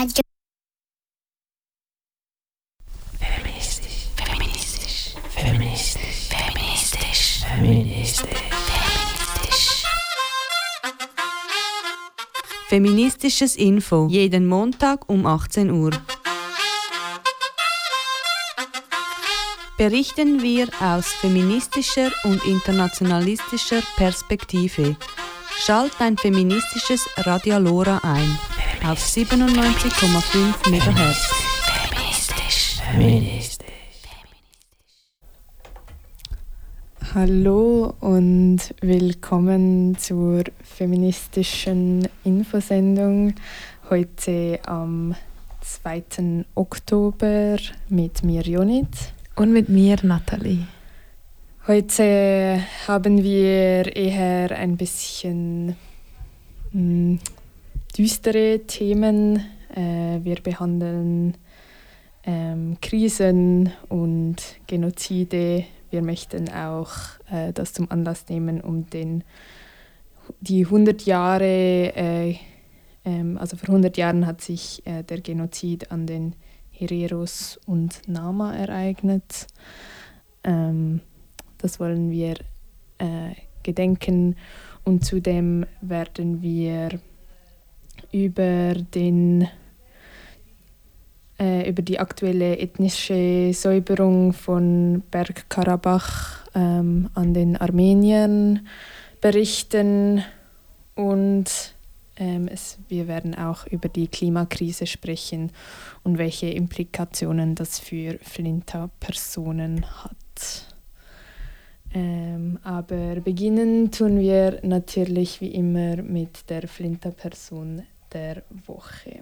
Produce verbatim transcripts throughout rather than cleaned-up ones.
Radio. Feministisch, feministisch, feministisch, feministisch, feministisch, feministisch. Feministisches Info, jeden Montag um achtzehn Uhr. Berichten wir aus feministischer und internationalistischer Perspektive. Schalt ein feministisches Radio Lora ein auf siebenundneunzig Komma fünf Megahertz. Feministisch, feministisch. Hallo und willkommen zur feministischen Infosendung heute am zweiten Oktober mit mir Jonit und mit mir Nathalie. Heute haben wir eher ein bisschen mh, düstere Themen. Äh, wir behandeln ähm, Krisen und Genozide. Wir möchten auch äh, das zum Anlass nehmen, um den, die hundert Jahre, äh, ähm, also vor hundert Jahren hat sich äh, der Genozid an den Hereros und Nama ereignet. Ähm, das wollen wir äh, gedenken und zudem werden wir über den über die aktuelle ethnische Säuberung von Bergkarabach ähm, an den Armeniern berichten und ähm, es, wir werden auch über die Klimakrise sprechen und welche Implikationen das für Flinter-Personen hat. Ähm, aber beginnen tun wir natürlich wie immer mit der Flinter-Person der Woche.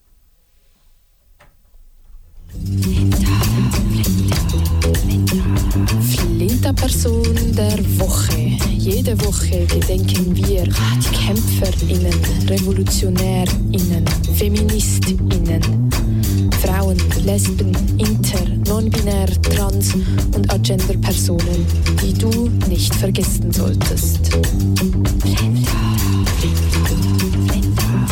Flinter-Person der Woche. Jede Woche gedenken wir die KämpferInnen, RevolutionärInnen, FeministInnen, Frauen, Lesben, Inter, Non-binär, Trans- und Agender-Personen, die du nicht vergessen solltest. Flinter, Flinter, Flinter.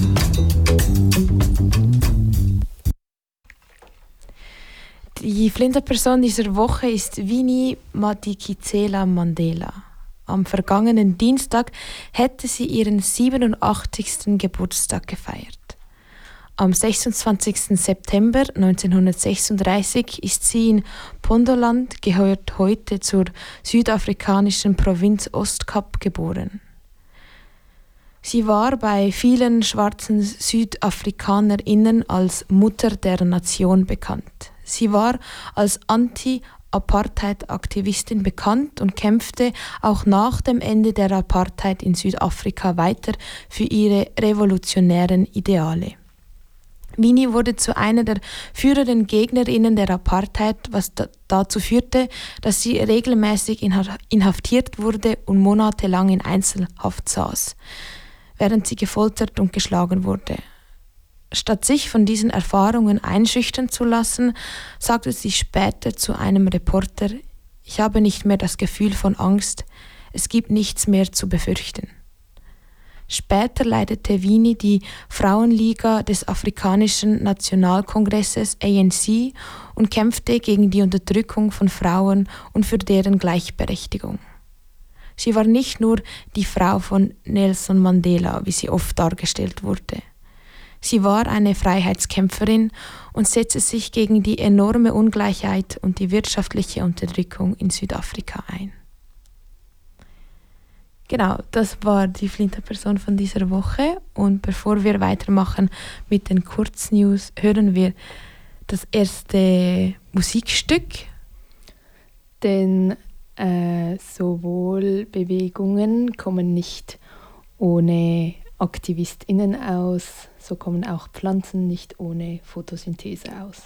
Die Flinter-Person dieser Woche ist Winnie Madikizela Mandela. Am vergangenen Dienstag hätte sie ihren siebenundachtzigsten Geburtstag gefeiert. Am sechsundzwanzigsten September neunzehnhundertsechsunddreißig ist sie in Pondoland, gehört heute zur südafrikanischen Provinz Ostkap, geboren. Sie war bei vielen schwarzen SüdafrikanerInnen als Mutter der Nation bekannt. Sie war als Anti-Apartheid-Aktivistin bekannt und kämpfte auch nach dem Ende der Apartheid in Südafrika weiter für ihre revolutionären Ideale. Winnie wurde zu einer der führenden Gegnerinnen der Apartheid, was da- dazu führte, dass sie regelmäßig inha- inhaftiert wurde und monatelang in Einzelhaft saß, während sie gefoltert und geschlagen wurde. Statt sich von diesen Erfahrungen einschüchtern zu lassen, sagte sie später zu einem Reporter: „Ich habe nicht mehr das Gefühl von Angst, es gibt nichts mehr zu befürchten." Später leitete Winnie die Frauenliga des Afrikanischen Nationalkongresses A N C und kämpfte gegen die Unterdrückung von Frauen und für deren Gleichberechtigung. Sie war nicht nur die Frau von Nelson Mandela, wie sie oft dargestellt wurde. Sie war eine Freiheitskämpferin und setzte sich gegen die enorme Ungleichheit und die wirtschaftliche Unterdrückung in Südafrika ein. Genau, das war die Flinter-Person von dieser Woche. Und bevor wir weitermachen mit den Kurznews, hören wir das erste Musikstück. Denn äh, sowohl Bewegungen kommen nicht ohne AktivistInnen aus, so kommen auch Pflanzen nicht ohne Photosynthese aus.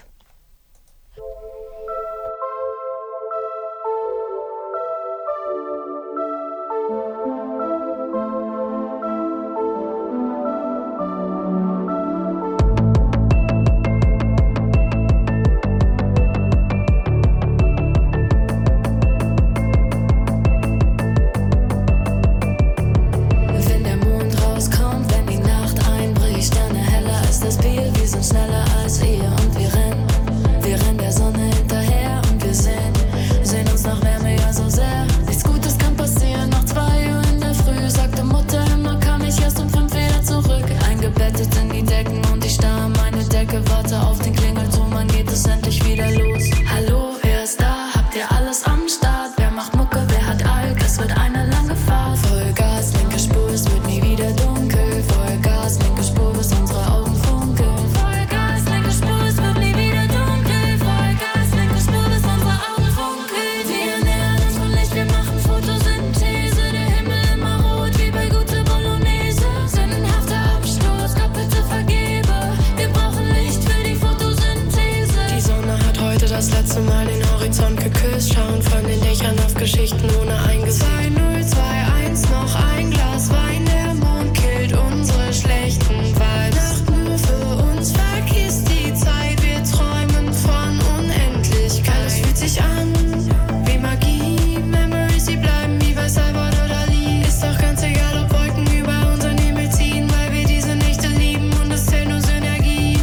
Wenn der Mond rauskommt, wenn die Nacht einbricht, dann erheller ist das Bild wie so sind schneller als wir und wir rennen. Wir rennen der Sonne hinterher und wir sehen, sehen uns nach Wärme ja so sehr. Nichts Gutes kann passieren, nach zwei Uhr in der Früh, sagte Mutter immer, kam ich erst um fünf wieder zurück. Eingebettet in die Decken und ich starr an meine Decke, warte auf den Klingelton, wann geht es endlich wieder los? Hallo, wer ist da? Habt ihr alles am Start? Wer macht Mucke, wer hat Alk? Es wird eine lange Fahrt. Vollgas, linke Spur, es wird nie wieder dunkel. Vollgas, linke Spur, bis unsere Augen funkeln. Vollgas, linke Spur, es wird nie wieder dunkel. Vollgas, linke Spur, bis unsere Augen funkeln. Wir nähern uns von Licht, wir machen Photosynthese. Der Himmel immer rot, wie bei guter Bolognese. Sinnenhafter Absturz, Gott bitte vergebe. Wir brauchen Licht für die Photosynthese. Die Sonne hat heute das letzte Mal den Horizont geküsst. Schauen von den Dächern auf Geschichten ohne ein Gesicht. zwei null zwei eins, noch ein Glas Wein. Der Mond killt unsere schlechten Vibes. Nacht nur für uns, vergiss die Zeit. Wir träumen von Unendlichkeit. Alles fühlt sich an wie Magie. Memories, die bleiben wie bei Salvador Dali. Ist doch ganz egal, ob Wolken über unseren Himmel ziehen, weil wir diese Nächte lieben und es zählt nur Synergie.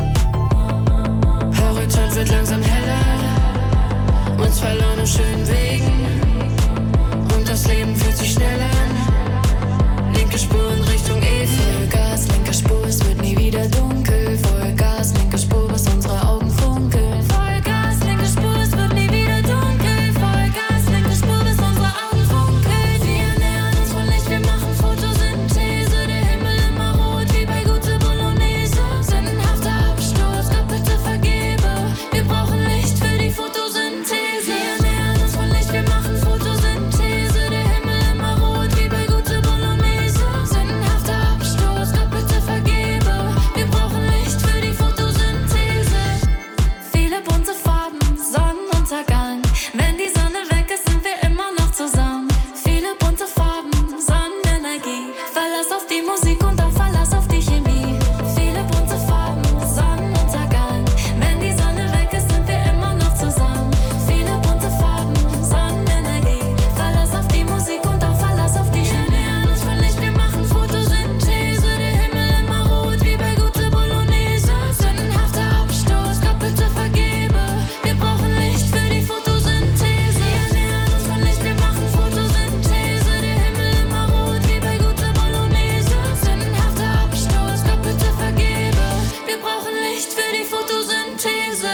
Horizont wird langsam heller, uns verloren auf schönen Wegen. Und das Leben fühlt sich schnell an. Linke Spur in Richtung Eva. Vollgas, linke Spur, es wird nie wieder dunkel. Vollgas, linke Spur, bis unsere Augen funkeln. Vollgas, linke Spur, es wird nie wieder dunkel. Vollgas, linke Spur, bis unsere Augen funkeln. Wir nähern uns von Licht, wir machen Photosynthese. Der Himmel immer rot, wie bei guter Bolognese. Sinnenhafter Absturz, Gott bitte vergebe. Wir brauchen Licht für die Photosynthese. Wir nähern uns von Licht, wir machen Photosynthese. Der Himmel immer rot, wie bei guter Bolognese. Sinnenhafter Absturz, Gott bitte vergebe. Wir brauchen Licht für die Photosynthese. Viele bunte Farben, Sonnenuntergang. Wenn die Sonne weg ist, sind wir immer noch zusammen. Viele bunte Farben, Sonnenenergie. Verlass auf die Musik und auch Verlass auf die Chemie. Viele bunte Farben, Sonnenuntergang. Wenn die Sonne weg ist, sind wir immer noch zusammen. Viele bunte Farben, Sonnenenergie. Verlass auf die Musik und auch Verlass auf die Chemie. Wir nähern uns von Licht, wir machen Photosynthese. Der Himmel immer rot, wie bei guter Bolognese. Sinnenhafter Absturz, Gott bitte vergebe. Wir brauchen Licht für die Photosynthese. Wir nähern uns von Licht, wir machen Photosynthese. Der Himmel immer rot, wie bei guter Bolognese. Sinnenhafter Absturz, Gott bitte vergebe. Wir brauchen Licht für die Photosynthese.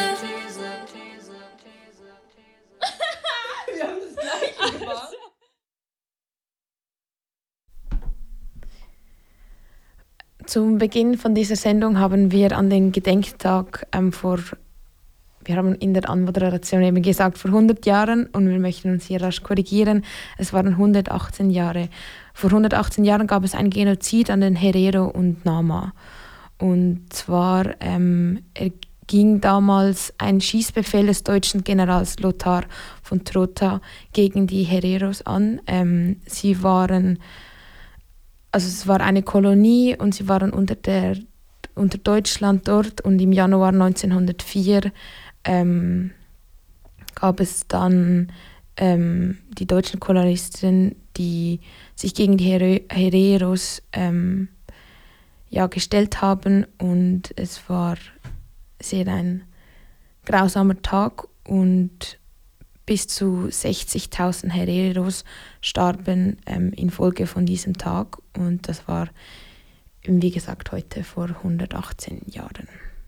Zum Beginn von dieser Sendung haben wir an den Gedenktag ähm, vor, wir haben in der Anmoderation eben gesagt, vor hundert Jahren, und wir möchten uns hier rasch korrigieren, es waren hundertachtzehn Jahre. Vor hundertachtzehn Jahren gab es ein Genozid an den Herero und Nama. Und zwar ähm, ging damals ein Schießbefehl des deutschen Generals Lothar von Trotha gegen die Hereros an. Ähm, sie waren Also es war eine Kolonie und sie waren unter, der, unter Deutschland dort, und im Januar neunzehnhundertvier ähm, gab es dann ähm, die deutschen Kolonisten, die sich gegen die Here- Hereros ähm, ja, gestellt haben, und es war sehr ein grausamer Tag, und bis zu sechzigtausend Hereros starben ähm, infolge von diesem Tag, und das war, wie gesagt, heute vor hundertachtzehn Jahren.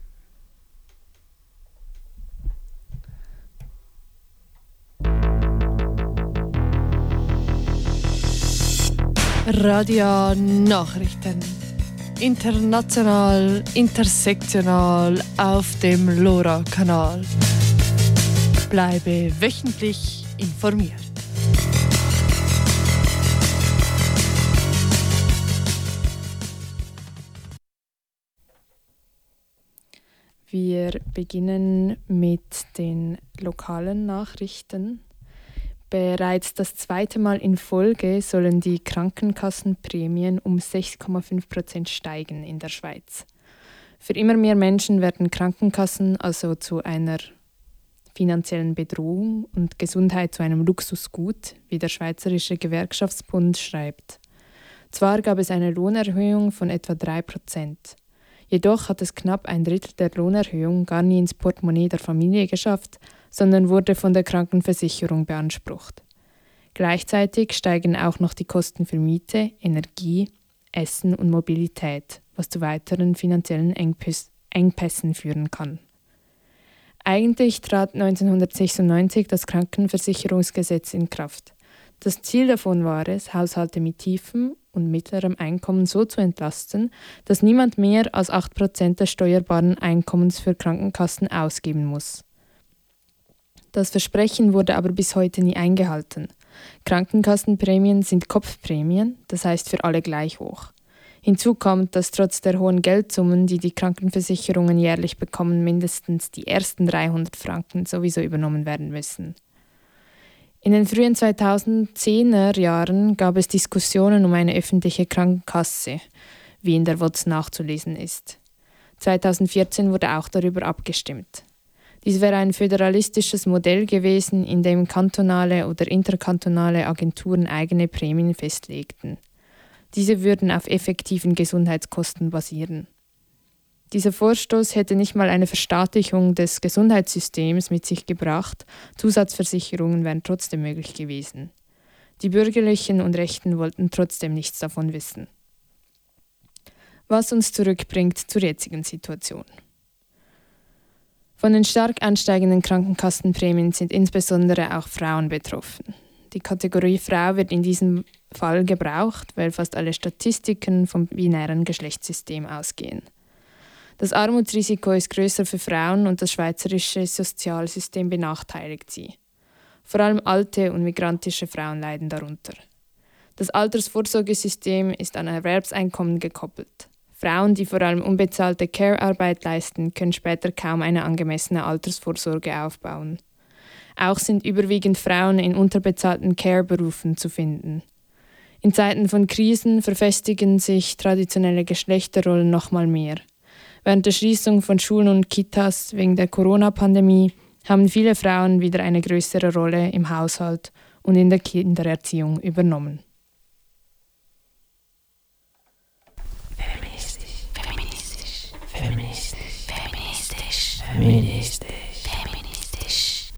Radio Nachrichten. International, intersektional auf dem LoRa-Kanal. Bleibe wöchentlich informiert. Wir beginnen mit den lokalen Nachrichten. Bereits das zweite Mal in Folge sollen die Krankenkassenprämien um sechs Komma fünf Prozent steigen in der Schweiz. Für immer mehr Menschen werden Krankenkassen also zu einer finanziellen Bedrohung und Gesundheit zu einem Luxusgut, wie der Schweizerische Gewerkschaftsbund schreibt. Zwar gab es eine Lohnerhöhung von etwa drei Prozent. Jedoch hat es knapp ein Drittel der Lohnerhöhung gar nie ins Portemonnaie der Familie geschafft, sondern wurde von der Krankenversicherung beansprucht. Gleichzeitig steigen auch noch die Kosten für Miete, Energie, Essen und Mobilität, was zu weiteren finanziellen Engpäs- Engpässen führen kann. Eigentlich trat neunzehnhundertsechsundneunzig das Krankenversicherungsgesetz in Kraft. Das Ziel davon war es, Haushalte mit tiefem und mittlerem Einkommen so zu entlasten, dass niemand mehr als acht Prozent des steuerbaren Einkommens für Krankenkassen ausgeben muss. Das Versprechen wurde aber bis heute nie eingehalten. Krankenkassenprämien sind Kopfprämien, das heißt für alle gleich hoch. Hinzu kommt, dass trotz der hohen Geldsummen, die die Krankenversicherungen jährlich bekommen, mindestens die ersten dreihundert Franken sowieso übernommen werden müssen. In den frühen zweitausendzehner Jahren gab es Diskussionen um eine öffentliche Krankenkasse, wie in der W O Z nachzulesen ist. zweitausendvierzehn wurde auch darüber abgestimmt. Dies wäre ein föderalistisches Modell gewesen, in dem kantonale oder interkantonale Agenturen eigene Prämien festlegten. Diese würden auf effektiven Gesundheitskosten basieren. Dieser Vorstoß hätte nicht mal eine Verstaatlichung des Gesundheitssystems mit sich gebracht, Zusatzversicherungen wären trotzdem möglich gewesen. Die Bürgerlichen und Rechten wollten trotzdem nichts davon wissen. Was uns zurückbringt zur jetzigen Situation. Von den stark ansteigenden Krankenkassenprämien sind insbesondere auch Frauen betroffen. Die Kategorie Frau wird in diesem Fall gebraucht, weil fast alle Statistiken vom binären Geschlechtssystem ausgehen. Das Armutsrisiko ist größer für Frauen und das schweizerische Sozialsystem benachteiligt sie. Vor allem alte und migrantische Frauen leiden darunter. Das Altersvorsorgesystem ist an Erwerbseinkommen gekoppelt. Frauen, die vor allem unbezahlte Care-Arbeit leisten, können später kaum eine angemessene Altersvorsorge aufbauen. Auch sind überwiegend Frauen in unterbezahlten Care-Berufen zu finden. In Zeiten von Krisen verfestigen sich traditionelle Geschlechterrollen nochmal mehr. Während der Schließung von Schulen und Kitas wegen der Corona-Pandemie haben viele Frauen wieder eine größere Rolle im Haushalt und in der Kindererziehung übernommen. Feministisch, feministisch, feministisch, feministisch.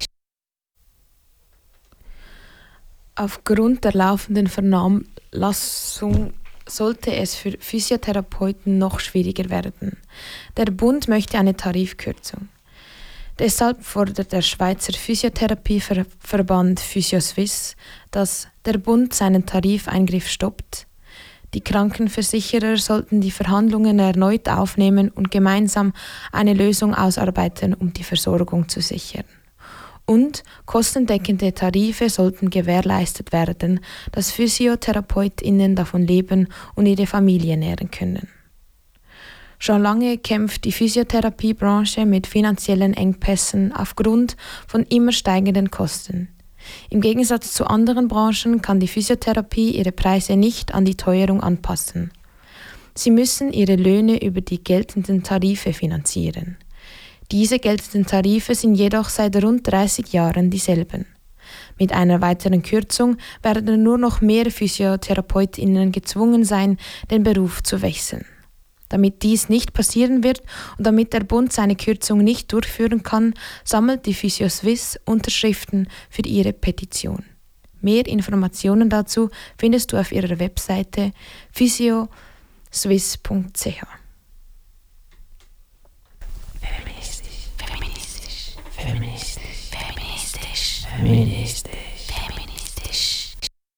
Aufgrund der laufenden Vernehmlassung sollte es für Physiotherapeuten noch schwieriger werden. Der Bund möchte eine Tarifkürzung. Deshalb fordert der Schweizer Physiotherapieverband PhysioSwiss, dass der Bund seinen Tarifeingriff stoppt. Die Krankenversicherer sollten die Verhandlungen erneut aufnehmen und gemeinsam eine Lösung ausarbeiten, um die Versorgung zu sichern. Und kostendeckende Tarife sollten gewährleistet werden, dass PhysiotherapeutInnen davon leben und ihre Familie nähren können. Schon lange kämpft die Physiotherapiebranche mit finanziellen Engpässen aufgrund von immer steigenden Kosten. Im Gegensatz zu anderen Branchen kann die Physiotherapie ihre Preise nicht an die Teuerung anpassen. Sie müssen ihre Löhne über die geltenden Tarife finanzieren. Diese geltenden Tarife sind jedoch seit rund dreißig Jahren dieselben. Mit einer weiteren Kürzung werden nur noch mehr PhysiotherapeutInnen gezwungen sein, den Beruf zu wechseln. Damit dies nicht passieren wird und damit der Bund seine Kürzung nicht durchführen kann, sammelt die PhysioSwiss Unterschriften für ihre Petition. Mehr Informationen dazu findest du auf ihrer Webseite physioswiss punkt c h. Feministisch, feministisch, feministisch, feministisch, feministisch, feministisch.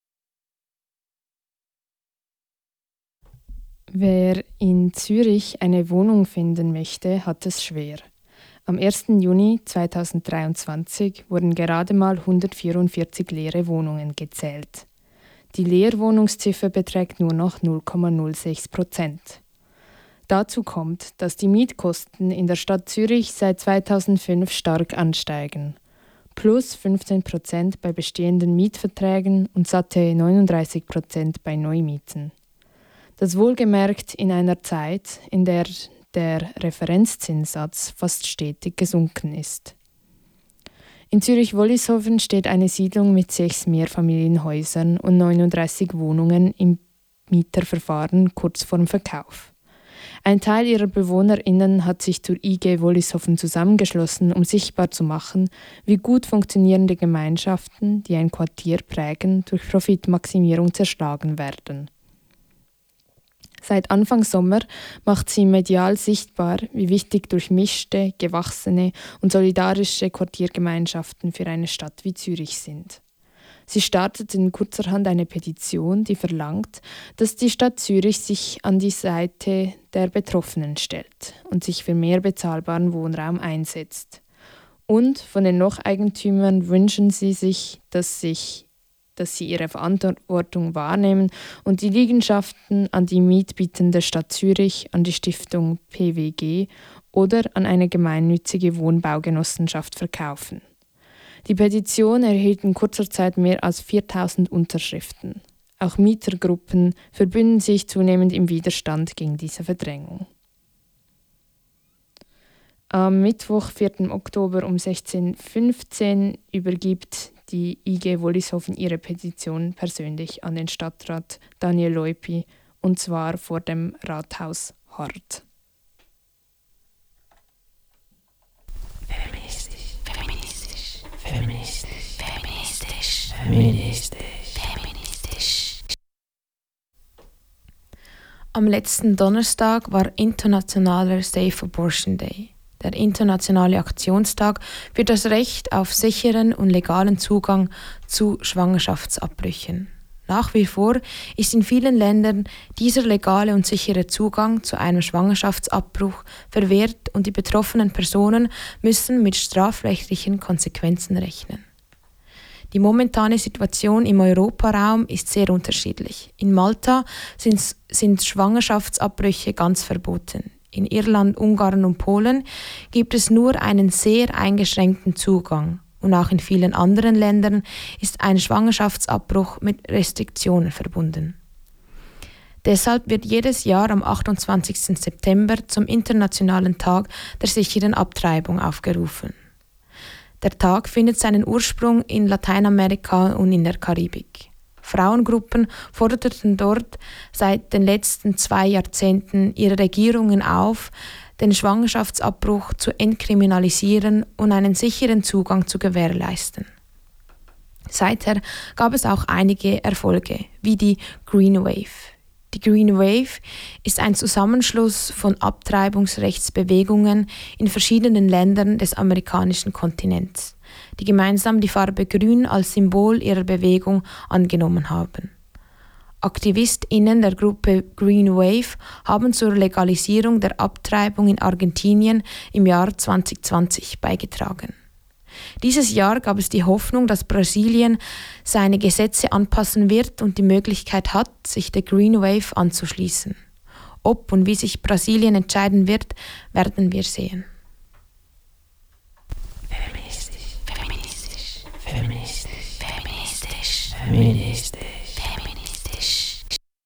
Wer in Zürich eine Wohnung finden möchte, hat es schwer. Am ersten Juni zweitausenddreiundzwanzig wurden gerade mal hundertvierundvierzig leere Wohnungen gezählt. Die Leerwohnungsziffer beträgt nur noch null Komma null sechs Prozent. Dazu kommt, dass die Mietkosten in der Stadt Zürich seit zweitausendfünf stark ansteigen. Plus fünfzehn Prozent bei bestehenden Mietverträgen und satte neununddreißig Prozent bei Neumieten. Das wohlgemerkt in einer Zeit, in der der Referenzzinssatz fast stetig gesunken ist. In Zürich-Wollishofen steht eine Siedlung mit sechs Mehrfamilienhäusern und neununddreißig Wohnungen im Mieterverfahren kurz vorm Verkauf. Ein Teil ihrer BewohnerInnen hat sich zur I G Wollishofen zusammengeschlossen, um sichtbar zu machen, wie gut funktionierende Gemeinschaften, die ein Quartier prägen, durch Profitmaximierung zerschlagen werden. Seit Anfang Sommer macht sie medial sichtbar, wie wichtig durchmischte, gewachsene und solidarische Quartiergemeinschaften für eine Stadt wie Zürich sind. Sie startet in kurzerhand eine Petition, die verlangt, dass die Stadt Zürich sich an die Seite der Betroffenen stellt und sich für mehr bezahlbaren Wohnraum einsetzt. Und von den Noch-Eigentümern wünschen sie sich, dass sich dass sie ihre Verantwortung wahrnehmen und die Liegenschaften an die mietbietende Stadt Zürich, an die Stiftung P W G oder an eine gemeinnützige Wohnbaugenossenschaft verkaufen. Die Petition erhielt in kurzer Zeit mehr als viertausend Unterschriften. Auch Mietergruppen verbünden sich zunehmend im Widerstand gegen diese Verdrängung. Am Mittwoch, vierten Oktober um sechzehn Uhr fünfzehn übergibt die I G Wollishofen ihre Petition persönlich an den Stadtrat Daniel Leupi, und zwar vor dem Rathaus Hart. Feministisch, feministisch, feministisch, feministisch, feministisch, feministisch. Am letzten Donnerstag war Internationaler Safe Abortion Day, der internationale Aktionstag für das Recht auf sicheren und legalen Zugang zu Schwangerschaftsabbrüchen. Nach wie vor ist in vielen Ländern dieser legale und sichere Zugang zu einem Schwangerschaftsabbruch verwehrt und die betroffenen Personen müssen mit strafrechtlichen Konsequenzen rechnen. Die momentane Situation im Europaraum ist sehr unterschiedlich. In Malta sind, sind Schwangerschaftsabbrüche ganz verboten. In Irland, Ungarn und Polen gibt es nur einen sehr eingeschränkten Zugang. Und auch in vielen anderen Ländern ist ein Schwangerschaftsabbruch mit Restriktionen verbunden. Deshalb wird jedes Jahr am achtundzwanzigsten September zum Internationalen Tag der sicheren Abtreibung aufgerufen. Der Tag findet seinen Ursprung in Lateinamerika und in der Karibik. Frauengruppen forderten dort seit den letzten zwei Jahrzehnten ihre Regierungen auf, den Schwangerschaftsabbruch zu entkriminalisieren und einen sicheren Zugang zu gewährleisten. Seither gab es auch einige Erfolge, wie die Green Wave. Die Green Wave ist ein Zusammenschluss von Abtreibungsrechtsbewegungen in verschiedenen Ländern des amerikanischen Kontinents, die gemeinsam die Farbe Grün als Symbol ihrer Bewegung angenommen haben. AktivistInnen der Gruppe Green Wave haben zur Legalisierung der Abtreibung in Argentinien im Jahr zwanzig zwanzig beigetragen. Dieses Jahr gab es die Hoffnung, dass Brasilien seine Gesetze anpassen wird und die Möglichkeit hat, sich der Green Wave anzuschließen. Ob und wie sich Brasilien entscheiden wird, werden wir sehen. Feministisch, feministisch, feministisch, feministisch, feministisch, feministisch.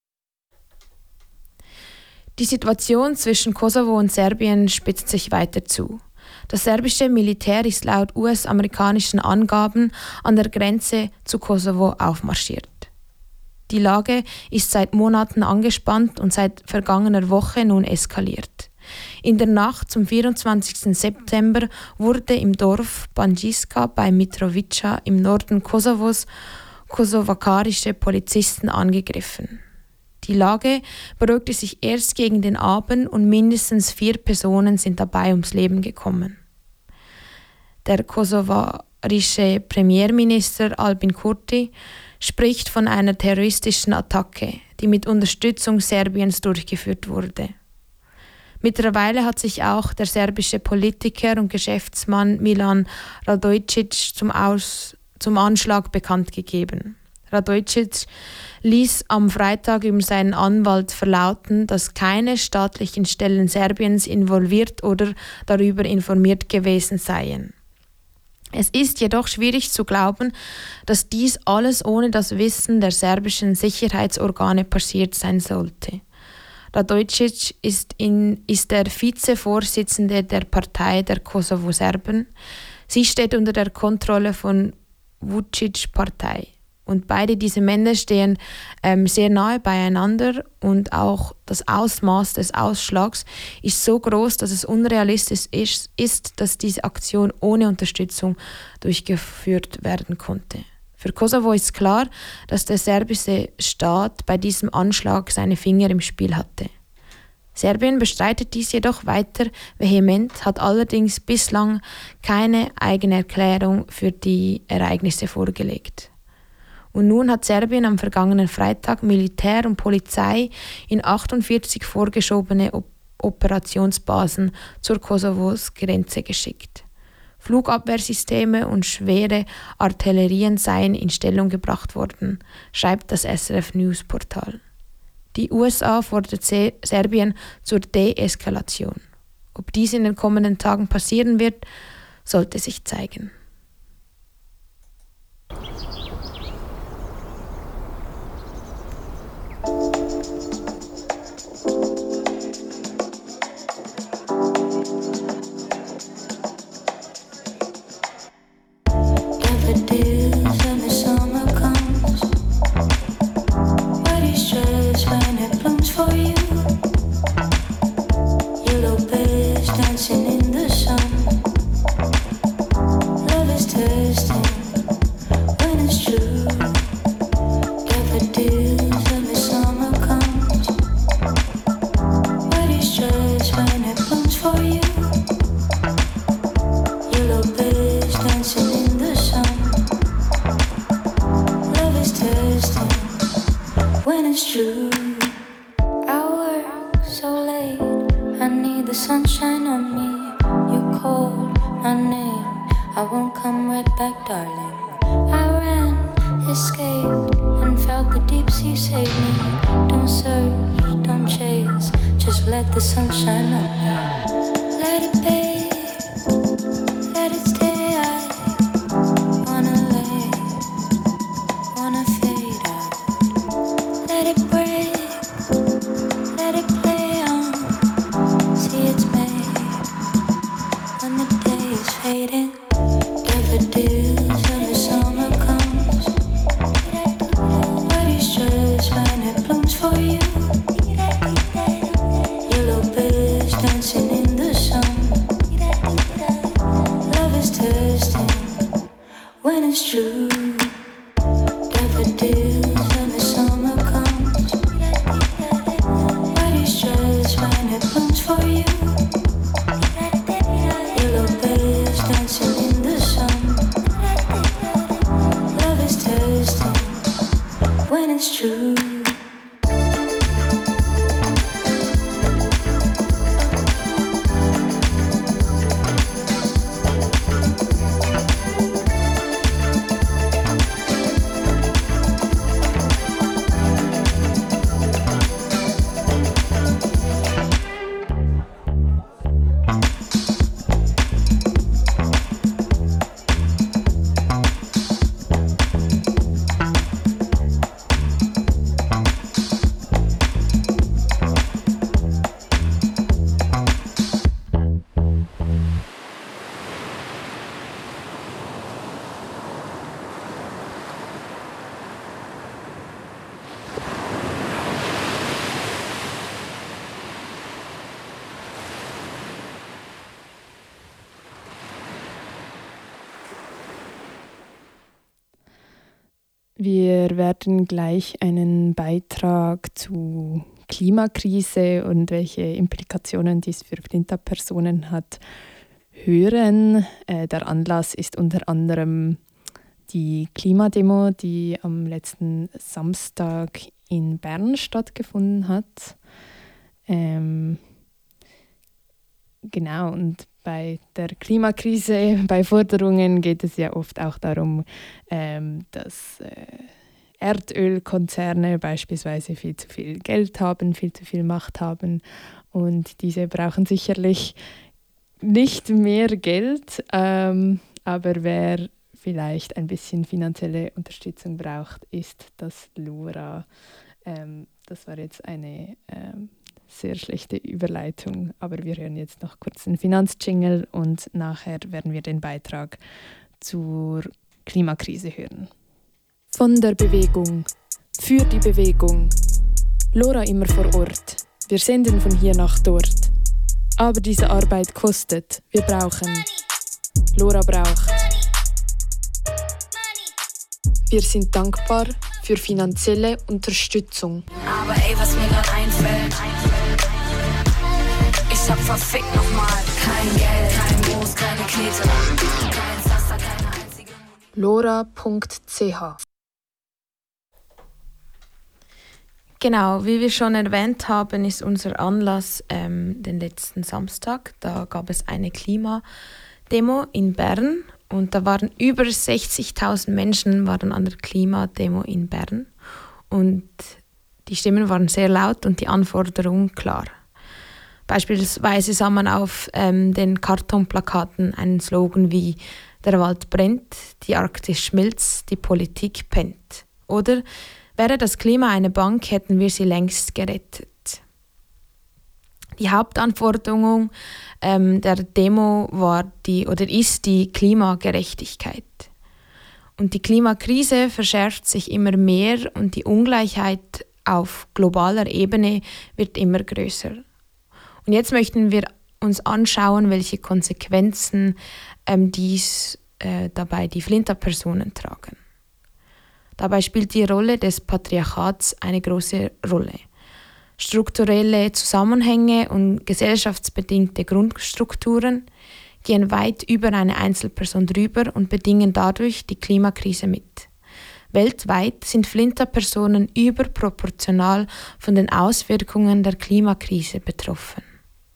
Die Situation zwischen Kosovo und Serbien spitzt sich weiter zu. Das serbische Militär ist laut U S-amerikanischen Angaben an der Grenze zu Kosovo aufmarschiert. Die Lage ist seit Monaten angespannt und seit vergangener Woche nun eskaliert. In der Nacht zum vierundzwanzigsten September wurde im Dorf Banjiska bei Mitrovica im Norden Kosovos kosovakarische Polizisten angegriffen. Die Lage beruhigte sich erst gegen den Abend und mindestens vier Personen sind dabei ums Leben gekommen. Der kosovarische Premierminister Albin Kurti spricht von einer terroristischen Attacke, die mit Unterstützung Serbiens durchgeführt wurde. Mittlerweile hat sich auch der serbische Politiker und Geschäftsmann Milan Radojcic zum, Aus, zum Anschlag bekannt gegeben. Radojcic ließ am Freitag über seinen Anwalt verlauten, dass keine staatlichen Stellen Serbiens involviert oder darüber informiert gewesen seien. Es ist jedoch schwierig zu glauben, dass dies alles ohne das Wissen der serbischen Sicherheitsorgane passiert sein sollte. Radojcic ist, in, ist der Vizevorsitzende der Partei der Kosovo-Serben. Sie steht unter der Kontrolle von Vučić-Partei. Und beide diese Männer stehen ähm, sehr nahe beieinander und auch das Ausmaß des Ausschlags ist so groß, dass es unrealistisch ist, ist, dass diese Aktion ohne Unterstützung durchgeführt werden konnte. Für Kosovo ist klar, dass der serbische Staat bei diesem Anschlag seine Finger im Spiel hatte. Serbien bestreitet dies jedoch weiter vehement, hat allerdings bislang keine eigene Erklärung für die Ereignisse vorgelegt. Und nun hat Serbien am vergangenen Freitag Militär und Polizei in achtundvierzig vorgeschobene Op- Operationsbasen zur Kosovos Grenze geschickt. Flugabwehrsysteme und schwere Artillerien seien in Stellung gebracht worden, schreibt das S R F News Portal. Die U S A fordert Se- Serbien zur Deeskalation. Ob dies in den kommenden Tagen passieren wird, sollte sich zeigen. Wir werden gleich einen Beitrag zu Klimakrise und welche Implikationen dies für Flinterpersonen hat hören. Äh, der Anlass ist unter anderem die Klimademo, die am letzten Samstag in Bern stattgefunden hat. Ähm, genau, und bei der Klimakrise, bei Forderungen geht es ja oft auch darum, ähm, dass äh, Erdölkonzerne beispielsweise viel zu viel Geld haben, viel zu viel Macht haben und diese brauchen sicherlich nicht mehr Geld, ähm, aber wer vielleicht ein bisschen finanzielle Unterstützung braucht, ist das LoRa. Ähm, das war jetzt eine ähm, sehr schlechte Überleitung, aber wir hören jetzt noch kurz einen Finanzjingle und nachher werden wir den Beitrag zur Klimakrise hören. Von der Bewegung. Für die Bewegung. Lora immer vor Ort. Wir senden von hier nach dort. Aber diese Arbeit kostet. Wir brauchen. Lora braucht. Wir sind dankbar für finanzielle Unterstützung. Aber ey, was mir grad einfällt, ich hab verfickt nochmal kein Geld, kein Moos, keine Knete, kein Pflaster, keine einzige lora punkt c h. Genau, wie wir schon erwähnt haben, ist unser Anlass ähm, den letzten Samstag. Da gab es eine Klimademo in Bern. Und da waren über sechzigtausend Menschen waren an der Klimademo in Bern. Und die Stimmen waren sehr laut und die Anforderungen klar. Beispielsweise sah man auf ähm, den Kartonplakaten einen Slogan wie „Der Wald brennt, die Arktis schmilzt, die Politik pennt." Oder „Wäre das Klima eine Bank, hätten wir sie längst gerettet." Die Hauptanforderung ähm, der Demo war die oder ist die Klimagerechtigkeit. Und die Klimakrise verschärft sich immer mehr und die Ungleichheit auf globaler Ebene wird immer größer. Und jetzt möchten wir uns anschauen, welche Konsequenzen ähm, dies äh, dabei die Flinterpersonen tragen. Dabei spielt die Rolle des Patriarchats eine große Rolle. Strukturelle Zusammenhänge und gesellschaftsbedingte Grundstrukturen gehen weit über eine Einzelperson drüber und bedingen dadurch die Klimakrise mit. Weltweit sind Flinterpersonen überproportional von den Auswirkungen der Klimakrise betroffen.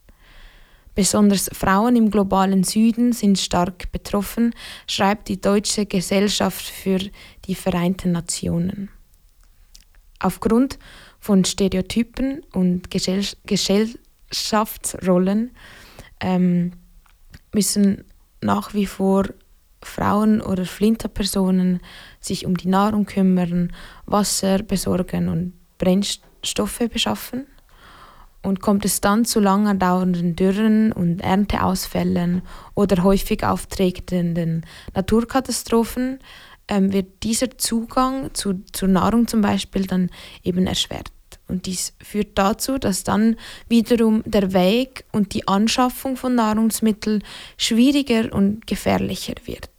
Besonders Frauen im globalen Süden sind stark betroffen, schreibt die Deutsche Gesellschaft für die Vereinten Nationen. Aufgrund von Stereotypen und Gesell- Gesellschaftsrollen ähm, müssen nach wie vor Frauen oder Flinterpersonen sich um die Nahrung kümmern, Wasser besorgen und Brennstoffe beschaffen. Und kommt es dann zu lang andauernden Dürren und Ernteausfällen oder häufig auftretenden Naturkatastrophen, ähm, wird dieser Zugang zu, zur Nahrung zum Beispiel dann eben erschwert. Und dies führt dazu, dass dann wiederum der Weg und die Anschaffung von Nahrungsmitteln schwieriger und gefährlicher wird.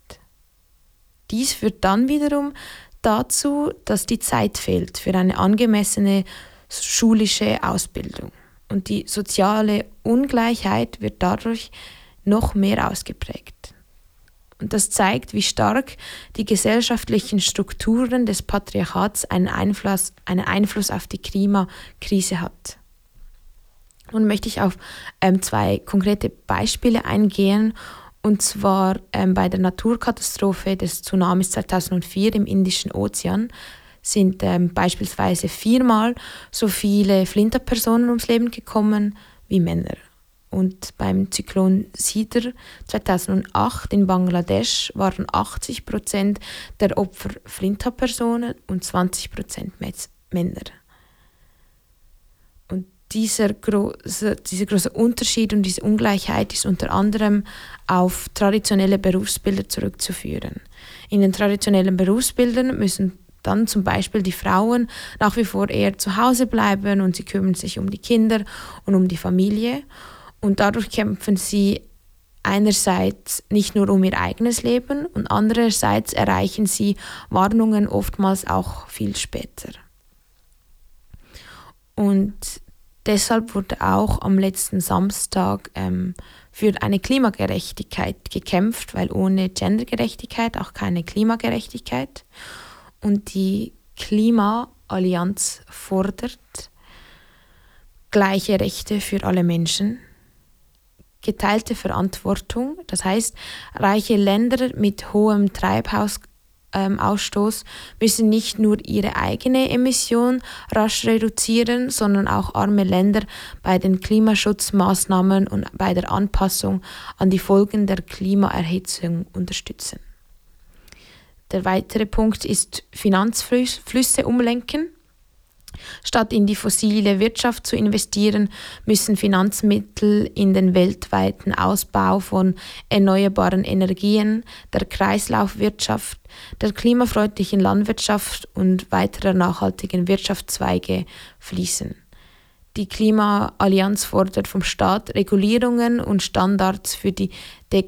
Dies führt dann wiederum dazu, dass die Zeit fehlt für eine angemessene schulische Ausbildung. Und die soziale Ungleichheit wird dadurch noch mehr ausgeprägt. Und das zeigt, wie stark die gesellschaftlichen Strukturen des Patriarchats einen Einfluss, einen Einfluss auf die Klimakrise hat. Nun möchte ich auf ähm, zwei konkrete Beispiele eingehen, und zwar ähm, bei der Naturkatastrophe des Tsunamis zweitausendvier im Indischen Ozean sind ähm, beispielsweise viermal so viele Flinterpersonen ums Leben gekommen wie Männer. Und beim Zyklon Sidr zweitausendacht in Bangladesch waren achtzig Prozent der Opfer Flinterpersonen und zwanzig Prozent Männer. Und dieser große, dieser große Unterschied und diese Ungleichheit ist unter anderem auf traditionelle Berufsbilder zurückzuführen. In den traditionellen Berufsbildern müssen dann zum Beispiel die Frauen nach wie vor eher zu Hause bleiben und sie kümmern sich um die Kinder und um die Familie. Und dadurch kämpfen sie einerseits nicht nur um ihr eigenes Leben und andererseits erreichen sie Warnungen oftmals auch viel später. Und deshalb wurde auch am letzten Samstag ähm, für eine Klimagerechtigkeit gekämpft, weil ohne Gendergerechtigkeit auch keine Klimagerechtigkeit. Und die Klimaallianz fordert gleiche Rechte für alle Menschen, geteilte Verantwortung, das heißt, reiche Länder mit hohem Treibhausausstoß müssen nicht nur ihre eigene Emission rasch reduzieren, sondern auch arme Länder bei den Klimaschutzmaßnahmen und bei der Anpassung an die Folgen der Klimaerhitzung unterstützen. Der weitere Punkt ist Finanzflüsse umlenken. Statt in die fossile Wirtschaft zu investieren, müssen Finanzmittel in den weltweiten Ausbau von erneuerbaren Energien, der Kreislaufwirtschaft, der klimafreundlichen Landwirtschaft und weiterer nachhaltigen Wirtschaftszweige fließen. Die Klimaallianz fordert vom Staat Regulierungen und Standards für die De-